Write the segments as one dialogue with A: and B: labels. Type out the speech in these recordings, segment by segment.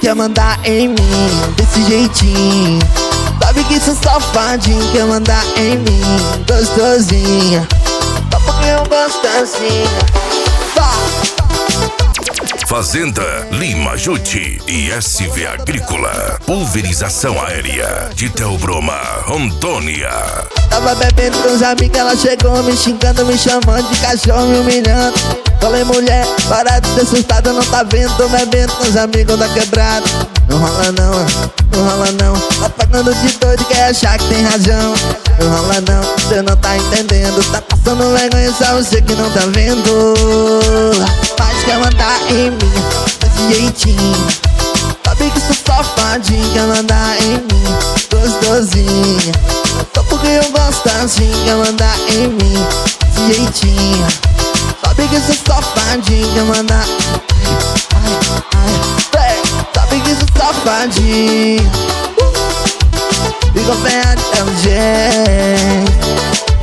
A: quer mandar em mim desse jeitinho. Sabe que sou safadinho, quer mandar em mim gostosinha. Só porque eu gosto assim.
B: Fazenda Lima Jute e SV Agrícola. Pulverização aérea de Theobroma, Rondônia.
A: Tava bebendo com os amigos, ela chegou me xingando, me chamando de cachorro, me humilhando. Falei, mulher, para de ser assustada, não tá vendo? Tô bebendo com os amigos da quebrada. Não rola não, não rola não. Tá pagando de doido, quer achar que tem razão. Não rola não, cê não tá entendendo. Tá passando vergonha, só você que não tá vendo. Mas quer mandar em mim desse jeitinho. Sabe que sou safadinho, quer mandar em mim gostosinha. Só porque eu gosto assim, quer mandar em mim desse jeitinho. Sabe que sou safadinho, quer mandar. Sabe que sou safadinho. Fica perto, é um jeito.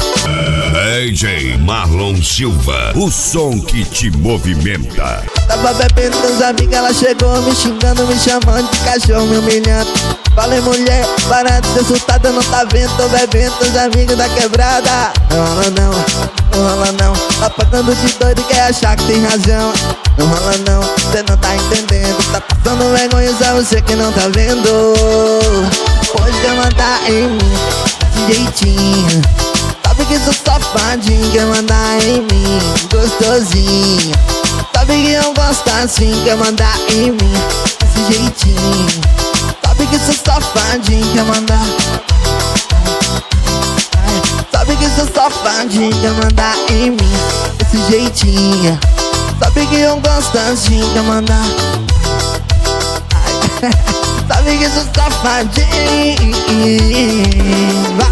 B: DJ Marlon Silva, o som que te movimenta.
A: Tava bebendo com os amigos, ela chegou me xingando, me chamando de cachorro, me humilhando. Falei, mulher, para de ser assustada, não tá vendo? Tô bebendo com os amigos da quebrada. Não rola não, não rola não. Tá pagando de doido, quer achar que tem razão. Não rola não, cê não tá entendendo. Tá passando vergonha, só você que não tá vendo. Pode quer mandar em mim desse jeitinho. Sabe que sou safadinho, quer mandar em mim gostosinha. Sabe que eu gosto assim, quer mandar em mim desse jeitinho. Sabe que sou safadinho, quer mandar. Sabe que sou safadinho, quer mandar em mim desse jeitinho. Sabe que eu gosto assim, quer mandar. Sabe que sou safadinho.